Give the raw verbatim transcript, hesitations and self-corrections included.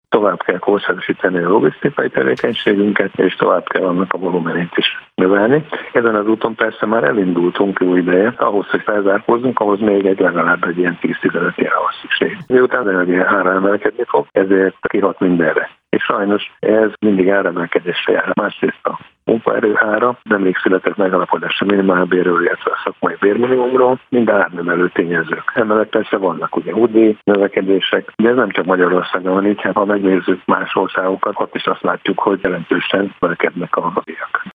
tovább kell korszerűsíteni a logisztikai tevékenységünket, és tovább kell annak a volumenét is növelni. Ezen az úton persze már elindultunk jó ideje, ahhoz, hogy felzárkózzunk, ahhoz még egy legalább egy ilyen tíz-tizenöt éve van szükség. Miután az energia ára emelkedni fog, ezért kihat mindenre. És sajnos ez mindig áremelkedésre jár. Másrészt a munkaerő ára, nemrég született megalapodás a minimálbérről, illetve a szakmai bérminimumról, mind árnövelő tényezők. Emellett persze vannak ugye útdíj növekedések, de ez nem csak Magyarországon van így, ha megnézzük más országokat, ott is azt látjuk, hogy jelentősen növekednek a díjak.